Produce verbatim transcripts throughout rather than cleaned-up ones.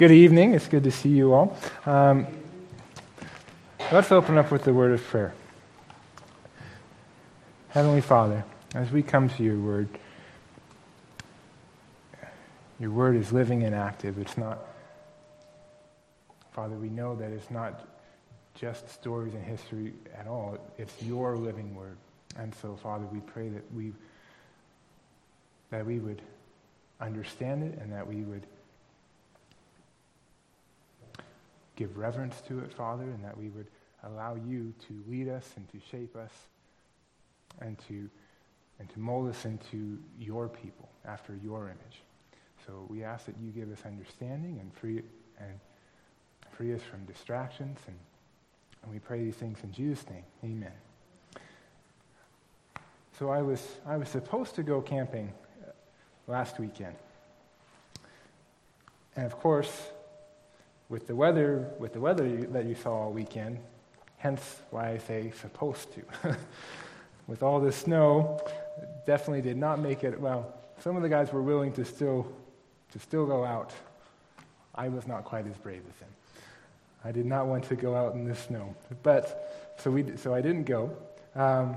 Good evening. It's good to see you all. Um, let's open up with the word of prayer. Heavenly Father, as we come to your word, your word is living and active. It's not, Father, we know that it's not just stories and history at all. It's your living word. And so, Father, we pray that we that we would understand it and that we would give reverence to it, Father, and that we would allow you to lead us and to shape us and to and to mold us into your people after your image. So we ask that you give us understanding and free and free us from distractions, and, and we pray these things in Jesus' name. Amen. So I was I was supposed to go camping last weekend, and of course, with the weather with the weather that you saw all weekend, hence why I say supposed to. With all the snow, definitely did not make it. Well, some of the guys were willing to still to still go out. I was not quite as brave as them. I did not want to go out in the snow, but so we so I didn't go. Um,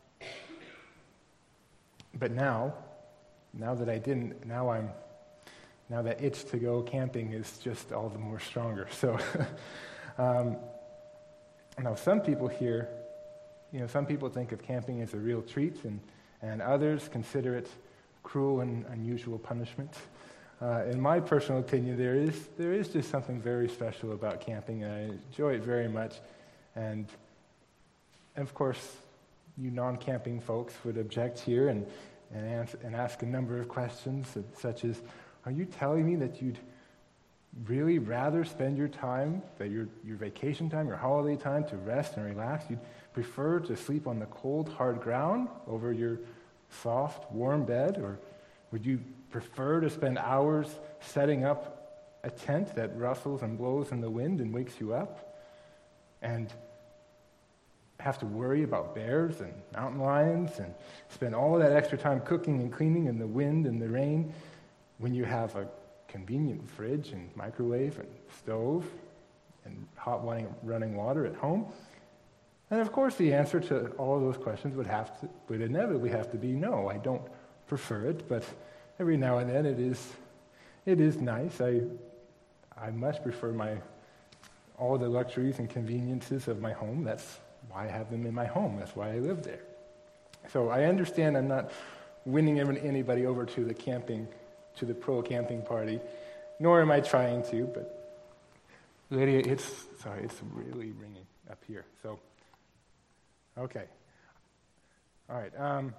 but now, now that I didn't, now I'm. Now that itch to go camping is just all the more stronger. So, um, now some people here, you know, some people think of camping as a real treat, and, and others consider it cruel and unusual punishment. Uh, in my personal opinion, there is there is just something very special about camping, and I enjoy it very much. And, and of course, you non-camping folks would object here and and, answer, and ask a number of questions, such as, are you telling me that you'd really rather spend your time, that your your vacation time, your holiday time, to rest and relax? You'd prefer to sleep on the cold, hard ground over your soft, warm bed? Or would you prefer to spend hours setting up a tent that rustles and blows in the wind and wakes you up? And have to worry about bears and mountain lions and spend all of that extra time cooking and cleaning in the wind and the rain, when you have a convenient fridge and microwave and stove and hot running, running water at home? And of course, the answer to all of those questions would have to, would inevitably have to be no. I don't prefer it, but every now and then it is, it is nice. I, I much prefer my all the luxuries and conveniences of my home. That's why I have them in my home. That's why I live there. So I understand I'm not winning anybody over to the camping. to the pro camping party, nor am I trying to, but Lydia, it's, sorry, it's really ringing up here, so, okay. All right, um,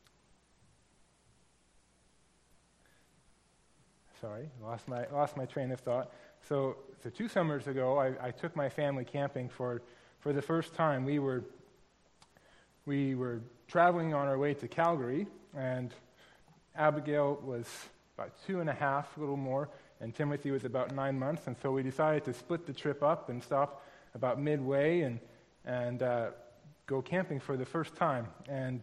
sorry, lost my lost my train of thought. So, so two summers ago, I, I took my family camping for, for the first time. We were, we were traveling on our way to Calgary, and Abigail was about two and a half, a little more, and Timothy was about nine months, and so we decided to split the trip up and stop about midway and and uh, go camping for the first time. And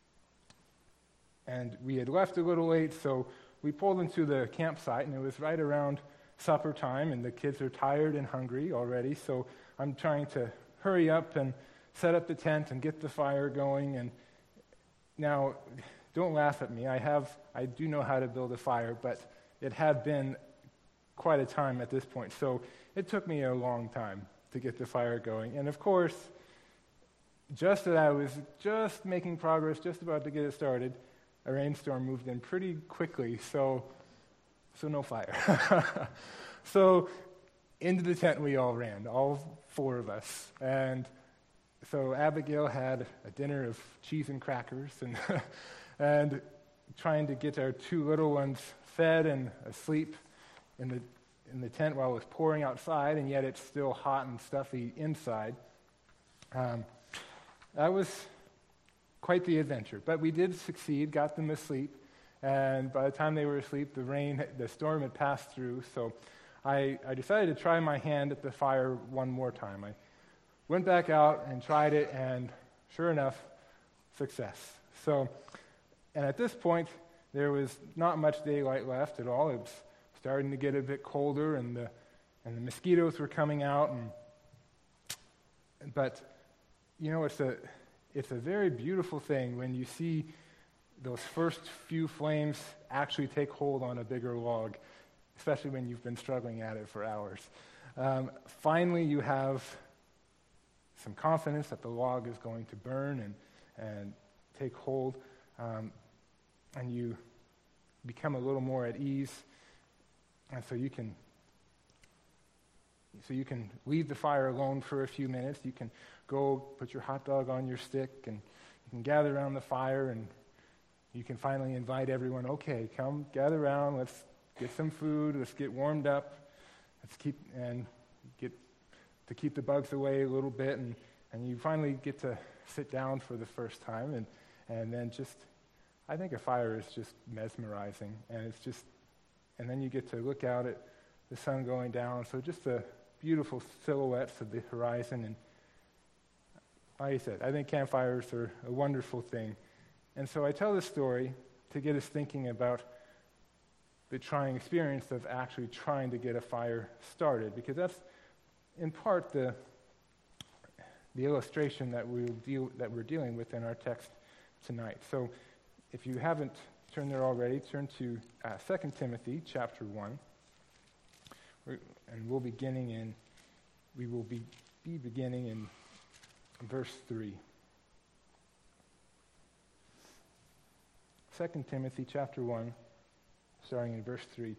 and we had left a little late, so we pulled into the campsite, and it was right around supper time, and the kids are tired and hungry already, so I'm trying to hurry up and set up the tent and get the fire going. And now, don't laugh at me. I have, I do know how to build a fire, but it had been quite a time at this point. So it took me a long time to get the fire going. And of course, just as I was just making progress, just about to get it started, a rainstorm moved in pretty quickly. So, so no fire. So into the tent we all ran, all four of us. And so Abigail had a dinner of cheese and crackers, and and trying to get our two little ones fed and asleep in the in the tent while it was pouring outside, and yet it's still hot and stuffy inside. Um, that was quite the adventure, but we did succeed, got them asleep, and by the time they were asleep, the rain, the storm had passed through, so I, I decided to try my hand at the fire one more time. I went back out and tried it, and sure enough, success. So, and at this point, there was not much daylight left at all. It was starting to get a bit colder, and the and the mosquitoes were coming out. And but you know, it's a it's a very beautiful thing when you see those first few flames actually take hold on a bigger log, especially when you've been struggling at it for hours. Um, finally, you have some confidence that the log is going to burn and and take hold, um, and you become a little more at ease, and so you can so you can leave the fire alone for a few minutes. You can go put your hot dog on your stick, and you can gather around the fire, and you can finally invite everyone. Okay, come gather around. Let's get some food. Let's get warmed up. Let's keep and get to keep the bugs away a little bit, and, and you finally get to sit down for the first time, and and then just, I think a fire is just mesmerizing, and it's just, and then you get to look out at the sun going down. So just the beautiful silhouettes of the horizon, and like I said, I think campfires are a wonderful thing. And so I tell this story to get us thinking about the trying experience of actually trying to get a fire started, because that's in part the the illustration that we deal that we're dealing with in our text tonight. So, if you haven't turned there already, turn to uh, Second Timothy chapter one, we're, and we'll beginning in we will be be beginning in verse three. Second Timothy chapter one, starting in verse three.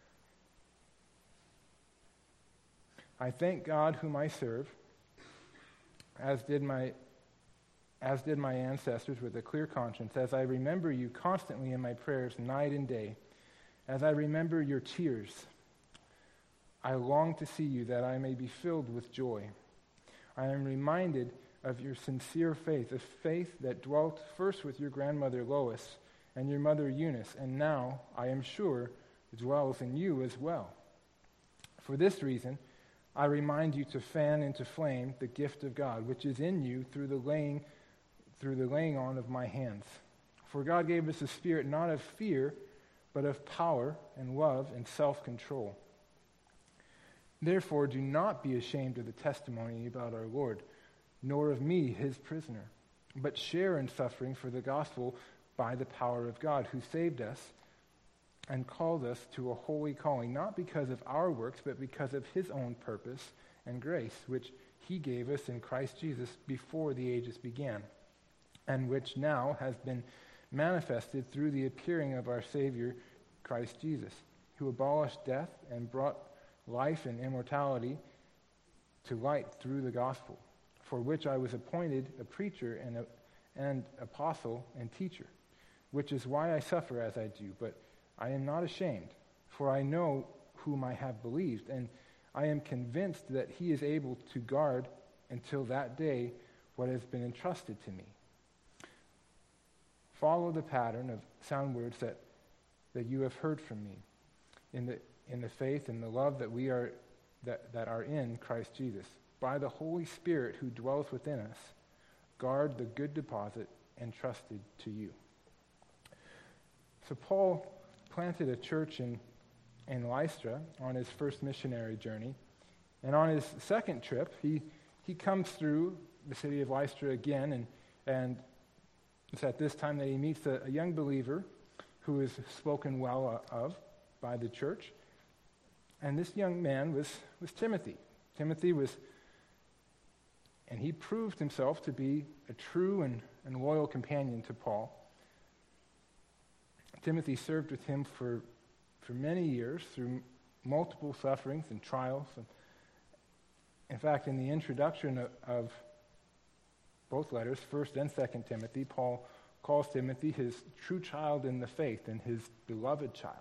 I thank God whom I serve, as did my as did my ancestors with a clear conscience, as I remember you constantly in my prayers night and day, as I remember your tears. I long to see you that I may be filled with joy. I am reminded of your sincere faith, a faith that dwelt first with your grandmother Lois and your mother Eunice, and now, I am sure, dwells in you as well. For this reason, I remind you to fan into flame the gift of God, which is in you through the laying, through the laying on of my hands. For God gave us a spirit not of fear, but of power and love and self-control. Therefore, do not be ashamed of the testimony about our Lord, nor of me, his prisoner, but share in suffering for the gospel by the power of God, who saved us and called us to a holy calling, not because of our works, but because of his own purpose and grace, which he gave us in Christ Jesus before the ages began, and which now has been manifested through the appearing of our Savior, Christ Jesus, who abolished death and brought life and immortality to light through the gospel, for which I was appointed a preacher and, a, and apostle and teacher, which is why I suffer as I do, but I am not ashamed, for I know whom I have believed, and I am convinced that he is able to guard until that day what has been entrusted to me. Follow the pattern of sound words that, that you have heard from me in the in the faith and the love that we are that, that are in Christ Jesus. By the Holy Spirit who dwells within us, guard the good deposit entrusted to you. So Paul planted a church in, in Lystra on his first missionary journey. And on his second trip, he, he comes through the city of Lystra again, and, and it's at this time that he meets a, a young believer who is spoken well of by the church. And this young man was, was Timothy. Timothy was, and he proved himself to be a true and, and loyal companion to Paul. Timothy served with him for, for many years through multiple sufferings and trials. And in fact, in the introduction of, of both letters, First and Second Timothy, Paul calls Timothy his true child in the faith and his beloved child.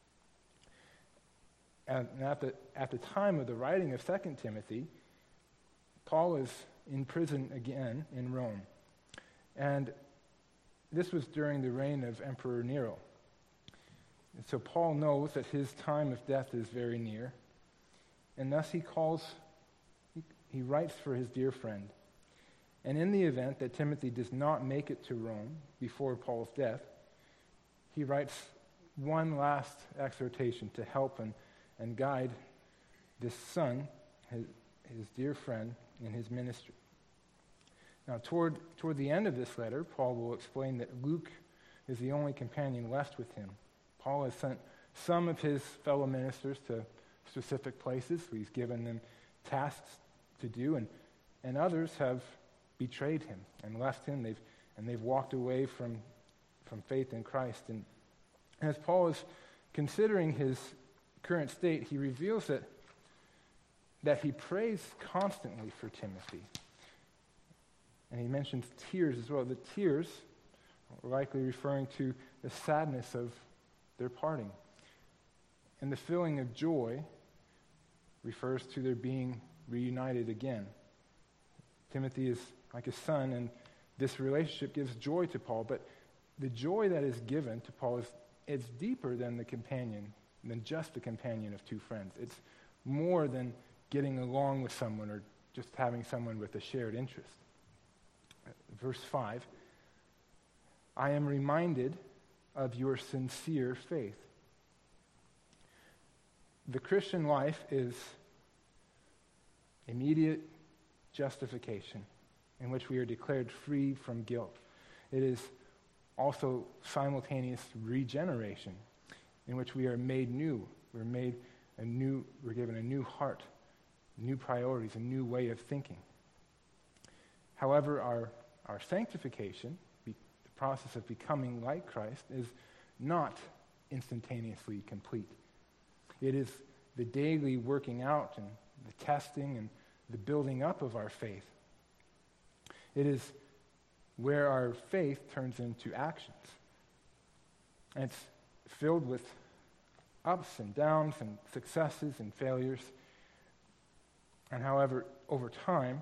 And at the, at the time of the writing of Second Timothy, Paul is in prison again in Rome. And this was during the reign of Emperor Nero. And so Paul knows that his time of death is very near. And thus he calls, he, he writes for his dear friend. And in the event that Timothy does not make it to Rome before Paul's death, he writes one last exhortation to help and, and guide this son, his, his dear friend, in his ministry. Now, toward, toward the end of this letter, Paul will explain that Luke is the only companion left with him. Paul has sent some of his fellow ministers to specific places. He's given them tasks to do, and, and others have betrayed him and left him. They've, and they've walked away from, from faith in Christ. And as Paul is considering his current state, he reveals that, that he prays constantly for Timothy. And he mentions tears as well. The tears are likely referring to the sadness of their parting. And the feeling of joy refers to their being reunited again. Timothy is like a son, and this relationship gives joy to Paul, but the joy that is given to Paul is it's deeper than the companion, than just the companion of two friends. It's more than getting along with someone or just having someone with a shared interest. Verse five, I am reminded of your sincere faith. The Christian life is immediate justification in which we are declared free from guilt. It is also simultaneous regeneration in which we are made new. We're made a new, we're given a new heart, new priorities, a new way of thinking. However, our, our sanctification, be, the process of becoming like Christ, is not instantaneously complete. It is the daily working out and the testing and the building up of our faith. It is where our faith turns into actions. And it's filled with ups and downs and successes and failures. And however, over time,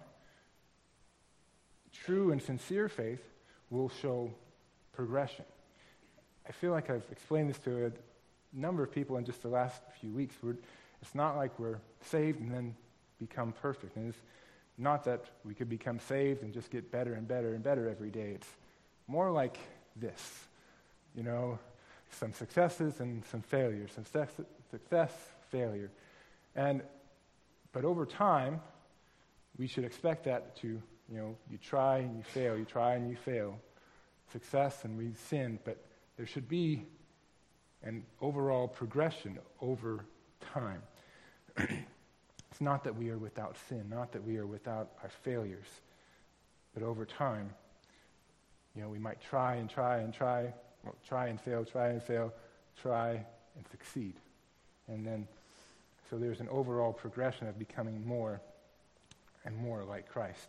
true and sincere faith will show progression. I feel like I've explained this to a number of people in just the last few weeks. We're, it's not like we're saved and then become perfect. And it's not that we could become saved and just get better and better and better every day. It's more like this, you know, some successes and some failures, some success, success, failure. And, but over time, we should expect that to, you know, you try and you fail, you try and you fail. Success and we sin, but there should be an overall progression over time. It's not that we are without sin, not that we are without our failures, but over time, you know, we might try and try and try, well, try and fail, try and fail, try and succeed. And then, so there's an overall progression of becoming more and more like Christ.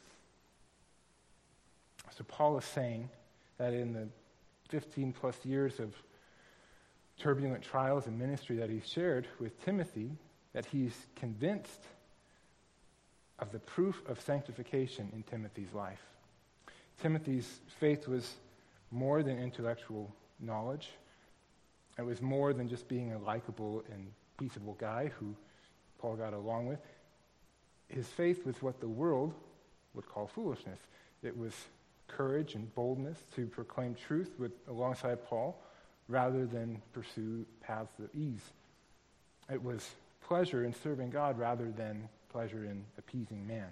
So Paul is saying that in the fifteen plus years of turbulent trials and ministry that he's shared with Timothy, that he's convinced of the proof of sanctification in Timothy's life. Timothy's faith was more than intellectual knowledge. It was more than just being a likable and peaceable guy who Paul got along with. His faith was what the world would call foolishness. It was courage and boldness to proclaim truth with alongside Paul rather than pursue paths of ease. It was pleasure in serving God rather than pleasure in appeasing man.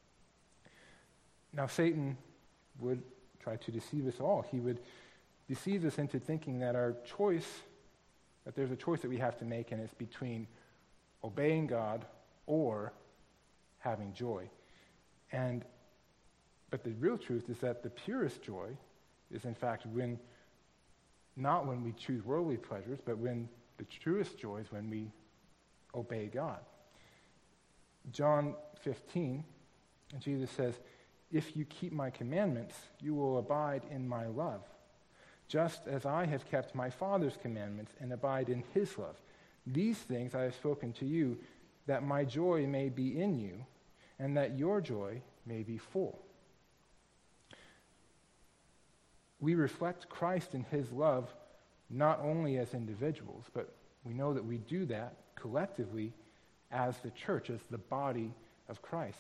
Now, Satan would try to deceive us all. He would deceive us into thinking that our choice, that there's a choice that we have to make, and it's between obeying God or having joy. And but the real truth is that the purest joy is, in fact, when not when we choose worldly pleasures, but when the truest joy is when we obey God. John fifteen, Jesus says, if you keep my commandments, you will abide in my love, just as I have kept my Father's commandments and abide in his love. These things I have spoken to you, that my joy may be in you, and that your joy may be full. We reflect Christ in his love not only as individuals, but we know that we do that collectively as the church, as the body of Christ.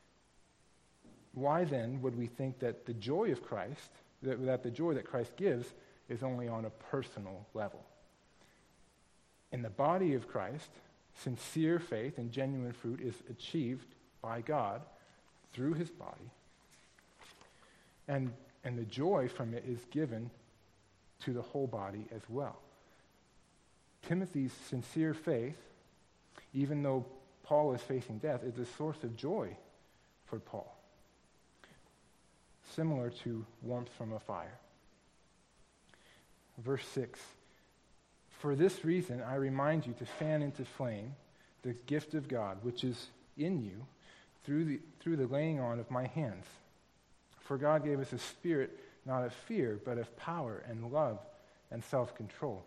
Why then would we think that the joy of Christ, that, that the joy that Christ gives, is only on a personal level? In the body of Christ, Sincere faith and genuine fruit is achieved by God through his body. And, and the joy from it is given to the whole body as well. Timothy's sincere faith, even though Paul is facing death, is a source of joy for Paul, similar to warmth from a fire. Verse six, for this reason I remind you to fan into flame the gift of God which is in you through the, through the laying on of my hands. For God gave us a spirit not of fear, but of power and love and self-control.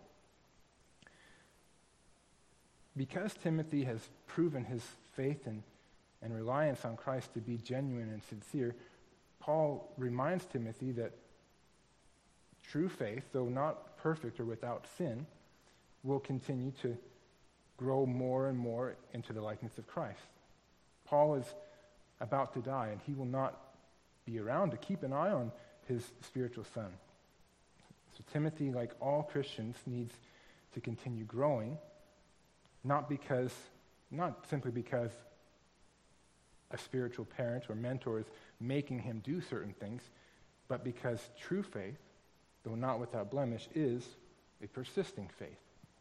Because Timothy has proven his faith and, and reliance on Christ to be genuine and sincere, Paul reminds Timothy that true faith, though not perfect or without sin, will continue to grow more and more into the likeness of Christ. Paul is about to die, and he will not be around to keep an eye on his spiritual son. So Timothy, like all Christians, needs to continue growing, not because, not simply because a spiritual parent or mentor is making him do certain things, but because true faith, though not without blemish, is a persisting faith.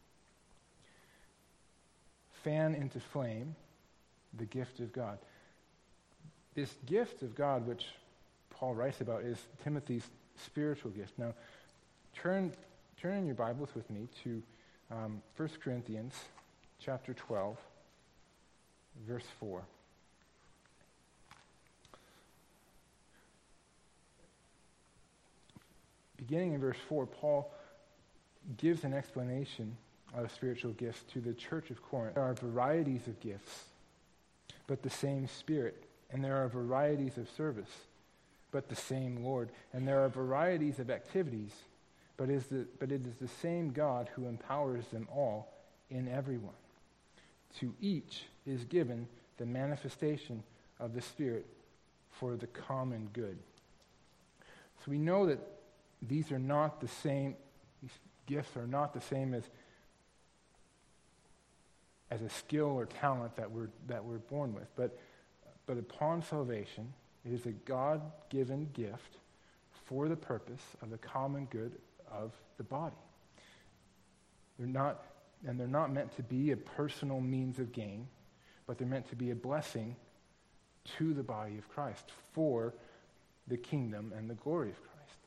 Fan into flame the gift of God. This gift of God, which Paul writes about, is Timothy's spiritual gift. Now, turn turn in your Bibles with me to um, First Corinthians chapter twelve, verse four. Beginning in verse four, Paul gives an explanation of spiritual gifts to the church of Corinth. There are varieties of gifts, but the same Spirit. And there are varieties of service, but the same Lord. And there are varieties of activities, but, is the, but it is the same God who empowers them all in everyone. To each is given the manifestation of the Spirit for the common good. So we know that these are not the same, these gifts are not the same as, as a skill or talent that we're, that we're born with, but But upon salvation, it is a God-given gift for the purpose of the common good of the body. They're not, and they're not meant to be a personal means of gain, but they're meant to be a blessing to the body of Christ for the kingdom and the glory of Christ.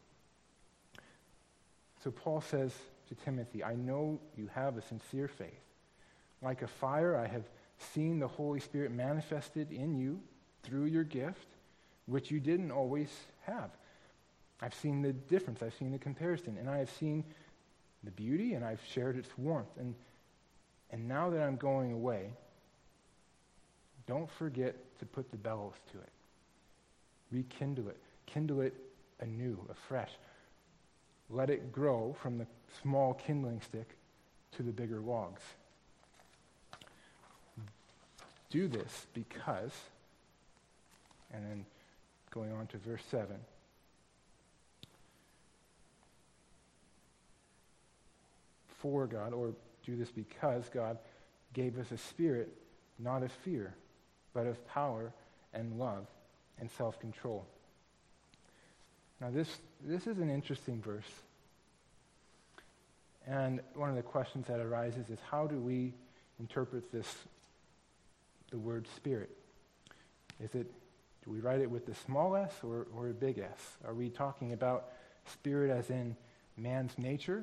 So Paul says to Timothy, I know you have a sincere faith. Like a fire, I have seen the Holy Spirit manifested in you through your gift, which you didn't always have. I've seen the difference. I've seen the comparison. And I have seen the beauty, and I've shared its warmth. And, and now that I'm going away, don't forget to put the bellows to it. Rekindle it. Kindle it anew, afresh. Let it grow from the small kindling stick to the bigger logs. Do this because, and then going on to verse seven, for God, or do this because God gave us a spirit not of fear, but of power and love and self-control. Now this, this is an interesting verse. And one of the questions that arises is, how do we interpret this, the word spirit? Is it, do we write it with the small s or, or a big S? Are we talking about spirit as in man's nature?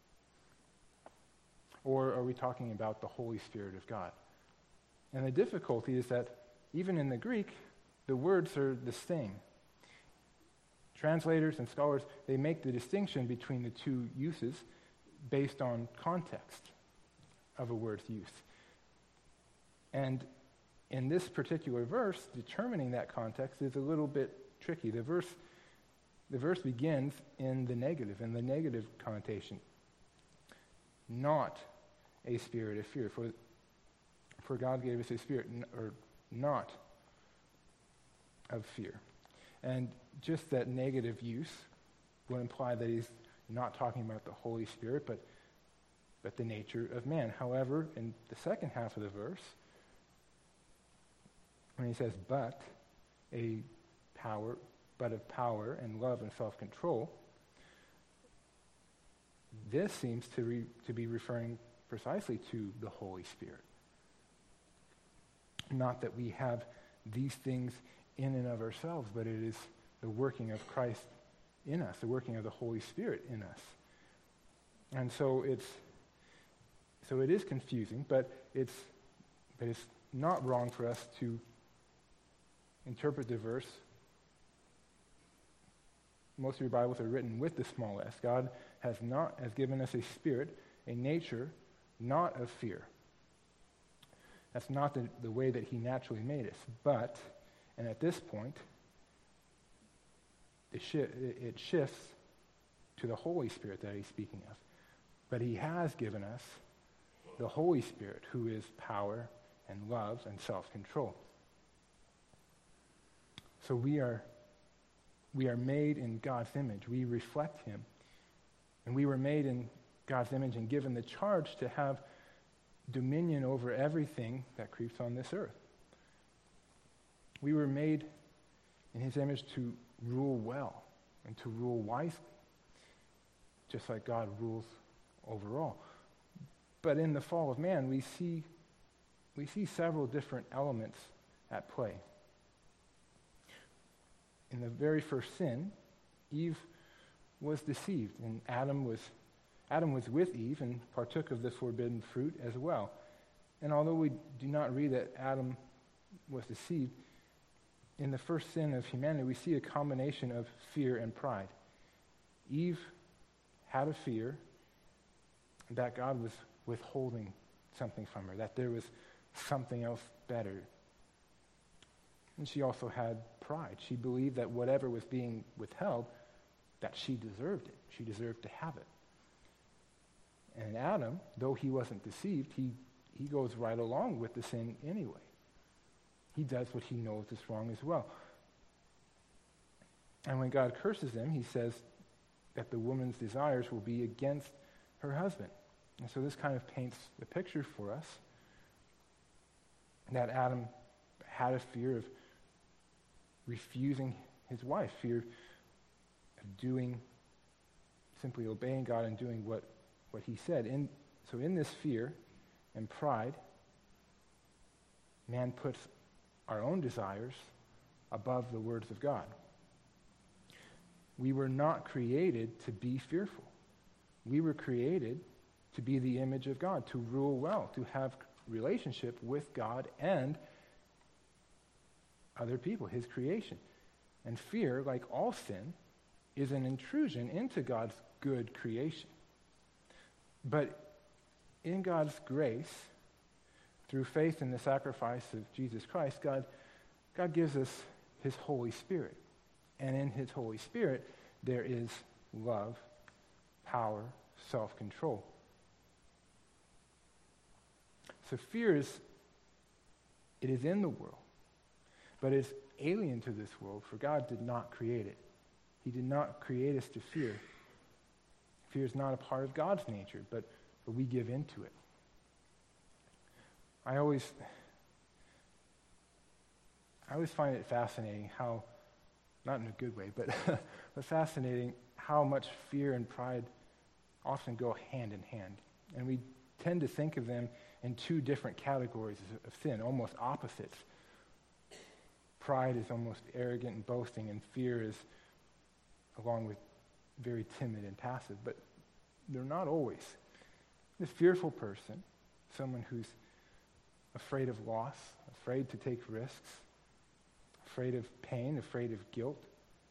Or are we talking about the Holy Spirit of God? And the difficulty is that even in the Greek, the words are the same. Translators and scholars, they make the distinction between the two uses based on context of a word's use. And in this particular verse, determining that context is a little bit tricky. The verse, the verse begins in the negative, in the negative connotation. Not a spirit of fear. For, for God gave us a spirit, n- or not of fear. And just that negative use would imply that he's not talking about the Holy Spirit, but but the nature of man. However, in the second half of the verse, when he says, but a power, but of power and love and self-control, this seems to, re, to be referring precisely to the Holy Spirit. Not that we have these things in and of ourselves, but it is the working of Christ in us, the working of the Holy Spirit in us. And so it's so it is confusing, but it's but it's not wrong for us to interpret the verse. Most of your Bibles are written with the small s. God has not has given us a spirit, a nature, not of fear. That's not the, the way that he naturally made us. But, and at this point, it, shi- it shifts to the Holy Spirit that he's speaking of. But he has given us the Holy Spirit, who is power and love and self-control. So we are we are made in God's image. We reflect him. And we were made in God's image and given the charge to have dominion over everything that creeps on this earth. We were made in his image to rule well and to rule wisely, just like God rules over all. But in the fall of man, we see we see several different elements at play. In the very first sin, Eve was deceived, and Adam was Adam was with Eve and partook of the forbidden fruit as well. And although we do not read that Adam was deceived, in the first sin of humanity, we see a combination of fear and pride. Eve had a fear that God was withholding something from her, that there was something else better. And she also had pride. She believed that whatever was being withheld, that she deserved it. She deserved to have it. And Adam, though he wasn't deceived, he, he goes right along with the sin anyway. He does what he knows is wrong as well. And when God curses him, he says that the woman's desires will be against her husband. And so this kind of paints the picture for us that Adam had a fear of refusing his wife, fear of doing, simply obeying God and doing what, what he said. In, so in this fear and pride, man puts our own desires above the words of God. We were not created to be fearful. We were created to be the image of God, to rule well, to have relationship with God and other people, his creation. And fear, like all sin, is an intrusion into God's good creation. But in God's grace, through faith in the sacrifice of Jesus Christ, God, God gives us his Holy Spirit. And in his Holy Spirit, there is love, power, self-control. So fear is, it is in the world, but it's alien to this world, for God did not create it. He did not create us to fear. Fear is not a part of God's nature, but, but we give into it. I always, I always find it fascinating how, not in a good way, but, but fascinating how much fear and pride often go hand in hand. And we tend to think of them in two different categories of sin, almost opposites. Pride is almost arrogant and boasting, and fear is, along with, very timid and passive. But they're not always. The fearful person, someone who's afraid of loss, afraid to take risks, afraid of pain, afraid of guilt,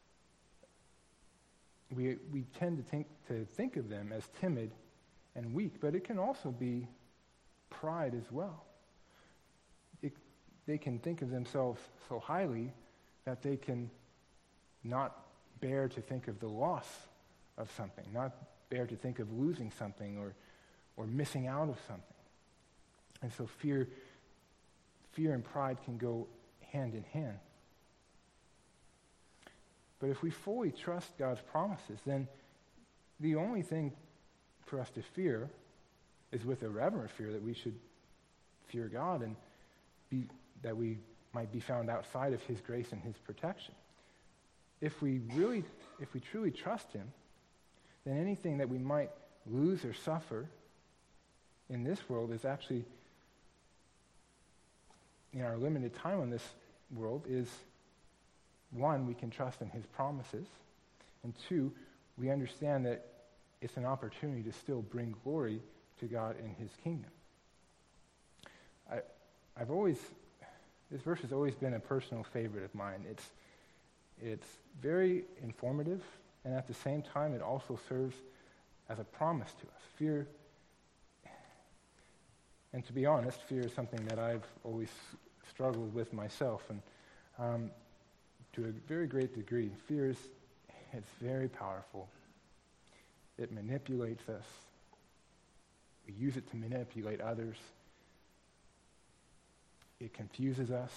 we we tend to think to think of them as timid and weak, but it can also be pride as well. It, they can think of themselves so highly that they can not bear to think of the loss of something, not bear to think of losing something or or missing out of something. And so fear, fear and pride can go hand in hand. But if we fully trust God's promises, then the only thing for us to fear is with a reverent fear that we should fear God and be that we might be found outside of his grace and his protection. If we really, if we truly trust him, then anything that we might lose or suffer in this world is actually, in our limited time on this world, is one, we can trust in his promises, and two, we understand that it's an opportunity to still bring glory to God in his kingdom. I, I've always, this verse has always been a personal favorite of mine. It's, it's very informative, and at the same time, it also serves as a promise to us. Fear, and to be honest, fear is something that I've always struggled with myself, and um, to a very great degree, fear is, it's very powerful. It manipulates us. We use it to manipulate others. It confuses us.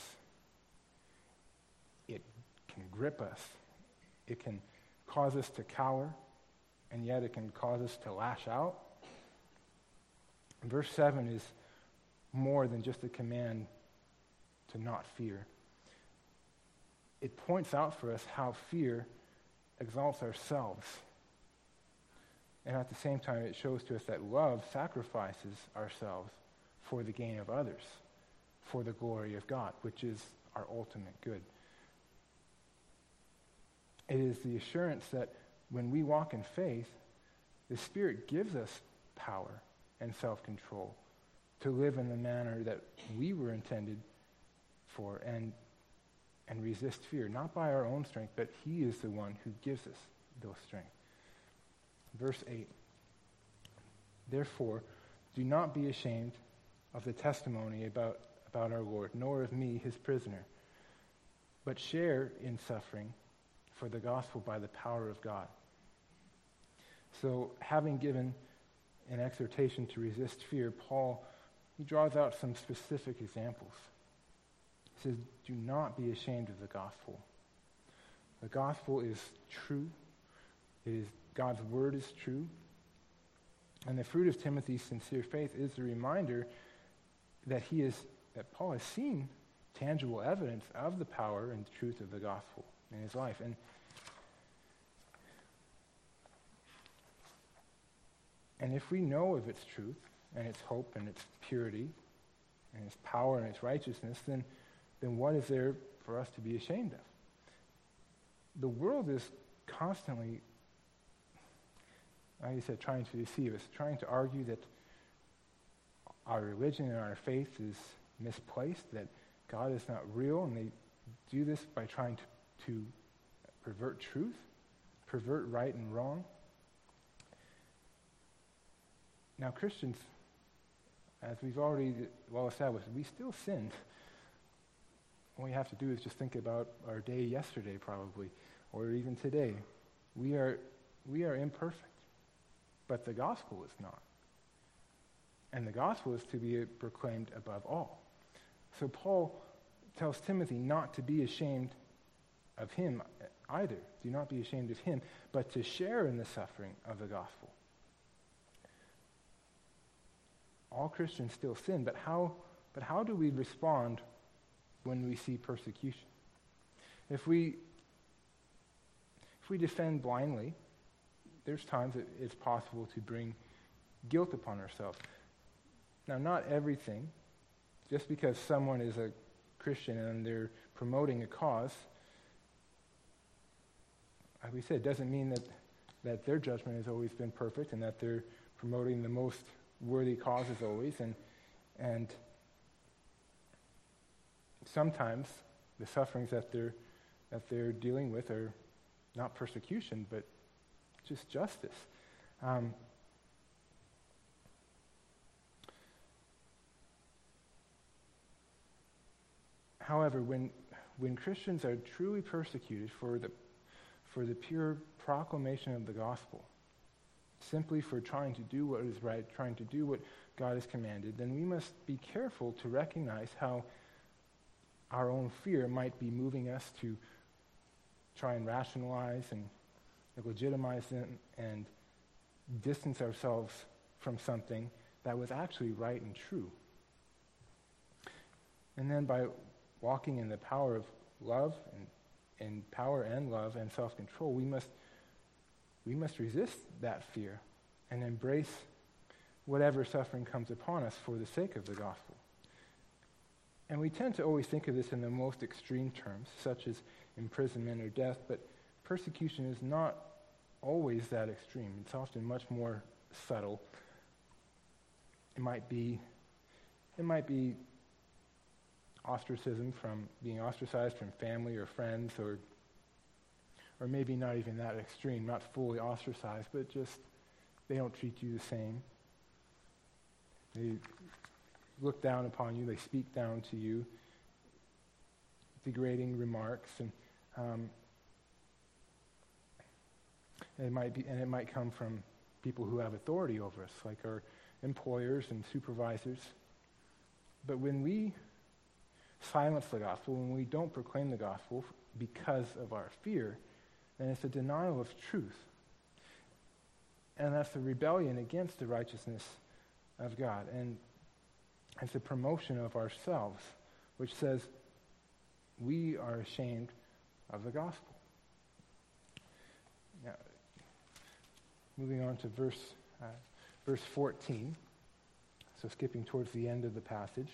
It can grip us. It can cause us to cower, and yet it can cause us to lash out. Verse seven is more than just a command to not fear. It points out for us how fear exalts ourselves. And at the same time, it shows to us that love sacrifices ourselves for the gain of others, for the glory of God, which is our ultimate good. It is the assurance that when we walk in faith, the Spirit gives us power and self-control to live in the manner that we were intended for and, and resist fear, not by our own strength, but he is the one who gives us those strength. Verse eight, therefore, do not be ashamed of the testimony about, about our Lord, nor of me, his prisoner, but share in suffering for the gospel by the power of God. So, having given an exhortation to resist fear, Paul, he draws out some specific examples. He says, do not be ashamed of the gospel. The gospel is true. It is God's word is true. And the fruit of Timothy's sincere faith is a reminder that he is, that Paul has seen tangible evidence of the power and truth of the gospel in his life. And, and if we know of its truth and its hope and its purity and its power and its righteousness, then, then what is there for us to be ashamed of? The world is constantly, like I said, trying to deceive us, trying to argue that our religion and our faith is misplaced, that God is not real, and they do this by trying to, to pervert truth, pervert right and wrong. Now, Christians, as we've already well established, we still sin. All we have to do is just think about our day yesterday, probably, or even today. We are we are imperfect. But the gospel is not. And the gospel is to be proclaimed above all. So Paul tells Timothy not to be ashamed of him either. Do not be ashamed of him, but to share in the suffering of the gospel. All Christians still sin, but how, but how do we respond when we see persecution? If we, if we defend blindly, there's times that it's possible to bring guilt upon ourselves. Now, not everything. Just because someone is a Christian and they're promoting a cause, like we said, doesn't mean that, that their judgment has always been perfect and that they're promoting the most worthy causes always. And, and sometimes the sufferings that they're, that they're dealing with are not persecution, but just justice. Um, however, when when Christians are truly persecuted for the for the pure proclamation of the gospel, simply for trying to do what is right, trying to do what God has commanded, then we must be careful to recognize how our own fear might be moving us to try and rationalize and legitimize them and distance ourselves from something that was actually right and true. And then by walking in the power of love and, and power and love and self-control, we must we must resist that fear and embrace whatever suffering comes upon us for the sake of the gospel. And we tend to always think of this in the most extreme terms, such as imprisonment or death, but persecution is not always that extreme. It's often much more subtle. It might be, it might be ostracism from being ostracized from family or friends, or or maybe not even that extreme, not fully ostracized, but just they don't treat you the same. They look down upon you, they speak down to you, degrading remarks, and um, it might be, and it might come from people who have authority over us, like our employers and supervisors. But when we silence the gospel, when we don't proclaim the gospel because of our fear, then it's a denial of truth. And that's a rebellion against the righteousness of God. And it's a promotion of ourselves, which says we are ashamed of the gospel. Now, moving on to verse uh, verse fourteen, so skipping towards the end of the passage.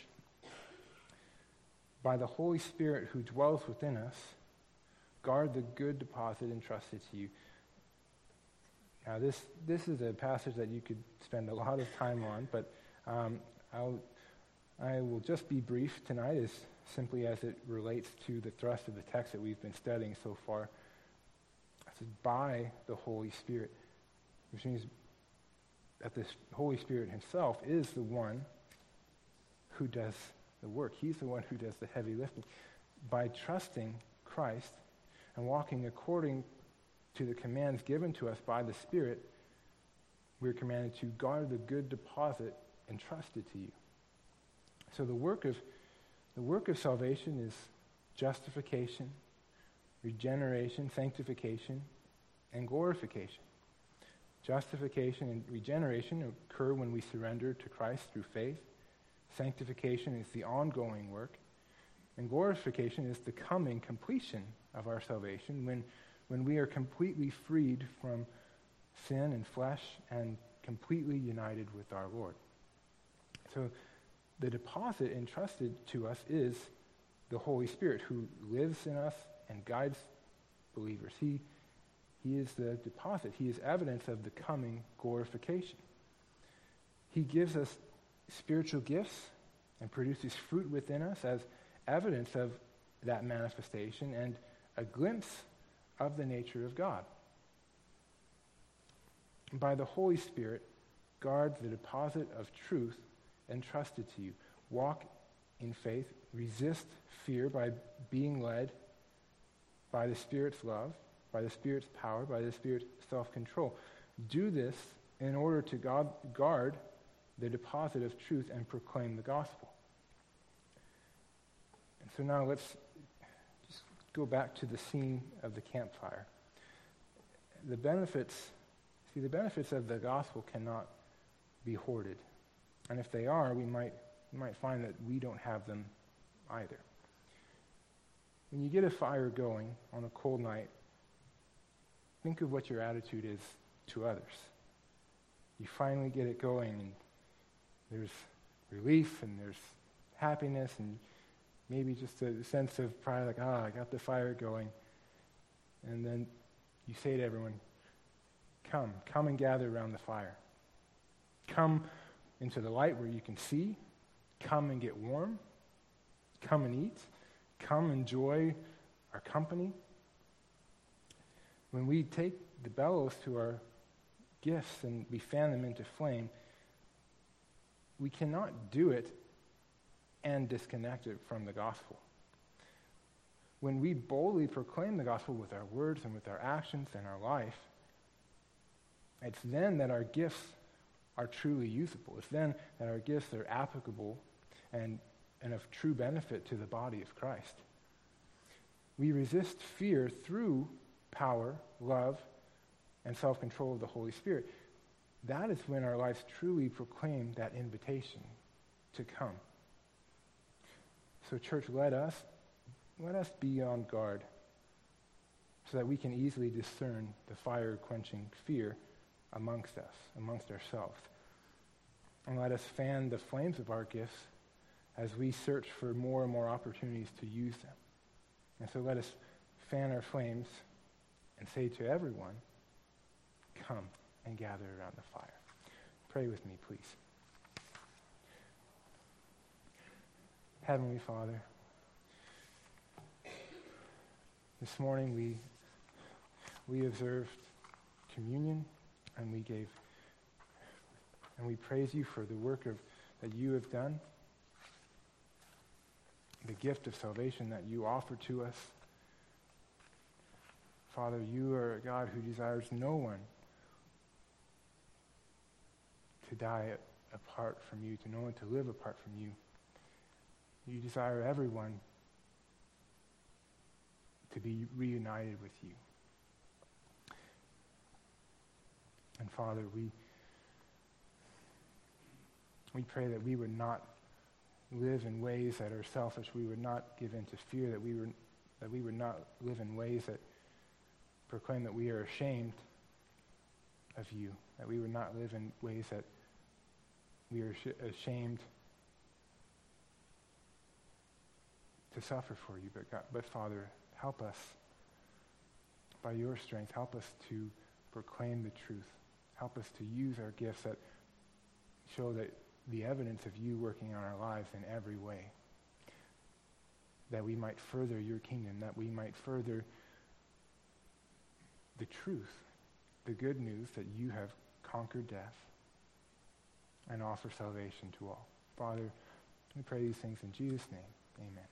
By the Holy Spirit who dwells within us, guard the good deposit entrusted to you. Now, this this is a passage that you could spend a lot of time on, but um, I'll I will just be brief tonight, as simply as it relates to the thrust of the text that we've been studying so far. It says, by the Holy Spirit, which means that the Holy Spirit himself is the one who does the work. He's the one who does the heavy lifting. By trusting Christ and walking according to the commands given to us by the Spirit, we're commanded to guard the good deposit entrusted to you. So the work of the work of salvation is justification, regeneration, sanctification, and glorification. Justification and regeneration occur when we surrender to Christ through faith. Sanctification is the ongoing work. And glorification is the coming completion of our salvation when, when we are completely freed from sin and flesh and completely united with our Lord. So the deposit entrusted to us is the Holy Spirit, who lives in us and guides believers. He, he is the deposit. He is evidence of the coming glorification. He gives us spiritual gifts and produces fruit within us as evidence of that manifestation and a glimpse of the nature of God. By the Holy Spirit, guard the deposit of truth entrusted to you. Walk in faith, resist fear by being led by the Spirit's love, by the Spirit's power, by the Spirit's self-control. Do this in order to God, guard the deposit of truth and proclaim the gospel. And so now let's just go back to the scene of the campfire. The benefits, see, the benefits of the gospel cannot be hoarded. And if they are, we might we might find that we don't have them either. When you get a fire going on a cold night, think of what your attitude is to others. You finally get it going, and there's relief, and there's happiness, and maybe just a sense of pride, like, ah, I got the fire going. And then you say to everyone, come, come and gather around the fire. Come into the light where you can see. Come and get warm. Come and eat. Come enjoy our company. When we take the bellows to our gifts and we fan them into flame, we cannot do it and disconnect it from the gospel. When we boldly proclaim the gospel with our words and with our actions and our life, it's then that our gifts are truly usable. It's then that our gifts are applicable and, and of true benefit to the body of Christ. We resist fear through power, love, and self-control of the Holy Spirit. that is when our lives truly proclaim that invitation to come. So church, let us, let us be on guard so that we can easily discern the fire-quenching fear amongst us, amongst ourselves. And let us fan the flames of our gifts as we search for more and more opportunities to use them. And so let us fan our flames and say to everyone, come and gather around the fire. Pray with me, please. Heavenly Father, this morning we we observed communion and we gave and we praise you for the work of that you have done, the gift of salvation that you offer to us. Father, you are a God who desires no one to die apart from you, to no one to live apart from you. You desire everyone to be reunited with you. And Father, we we pray that we would not live in ways that are selfish. We would not give in to fear, that we were that we would not live in ways that proclaim that we are ashamed of you, that we would not live in ways that we are ashamed to suffer for you. But God, but Father, help us by your strength. Help us to proclaim the truth. Help us to use our gifts that show that the evidence of you working in our lives in every way, that we might further your kingdom, that we might further the truth, the good news that you have conquered death and offer salvation to all. Father, we pray these things in Jesus' name. Amen.